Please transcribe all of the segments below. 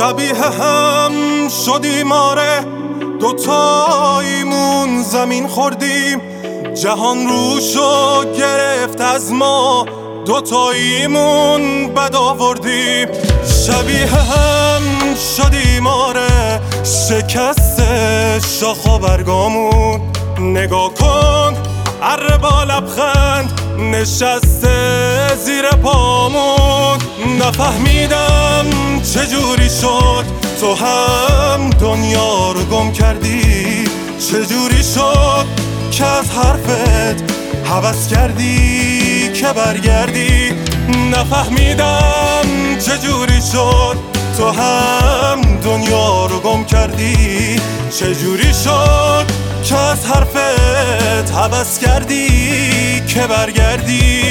شبیه هم شدیم آره، دوتاییمون زمین خوردیم، جهان روشو گرفت از ما، دوتاییمون بد آوردیم. شبیه هم شدیم آره، شکست شاخ و برگامون، نگاه کن اره با لبخند نشسته زیر پامون. نفهمیدم چجوری شد تو هم دنیا رو گم کردی، چجوری شد که از حرفت هوس کردی که برگردی. نفهمیدم چجوری شد تو هم دنیا رو گم کردی، چجوری شد که از حرفت هوس کردی که برگردی.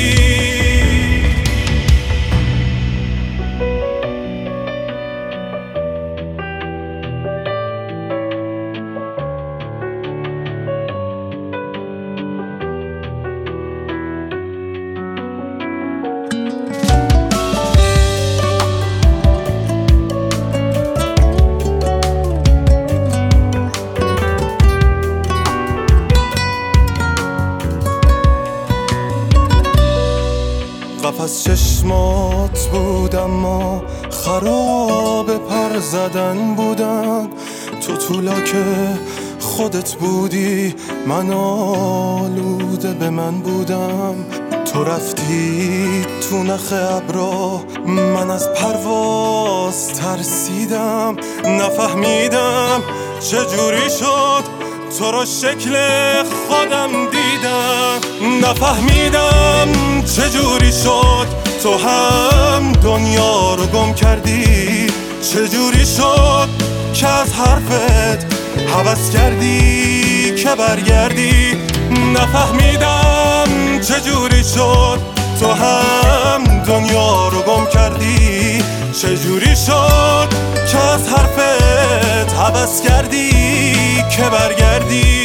قفس چشمات بود اما خراب پر زدن بودن، تو طولا که خودت بودی من آلوده به من بودم. تو رفتی تو نخ ابرا من از پرواز ترسیدم. نفهمیدم چجوری شد تو رو شکل خودم دیدم. نفهمیدم چجوری شد تو هم دنیا رو گم کردی، چجوری شد که از حرفت هوس کردی که برگردی. نفهمیدم چجوری شد تو هم دنیا رو گم کردی، چجوری شد که از حرفت هوس کردی که برگردی.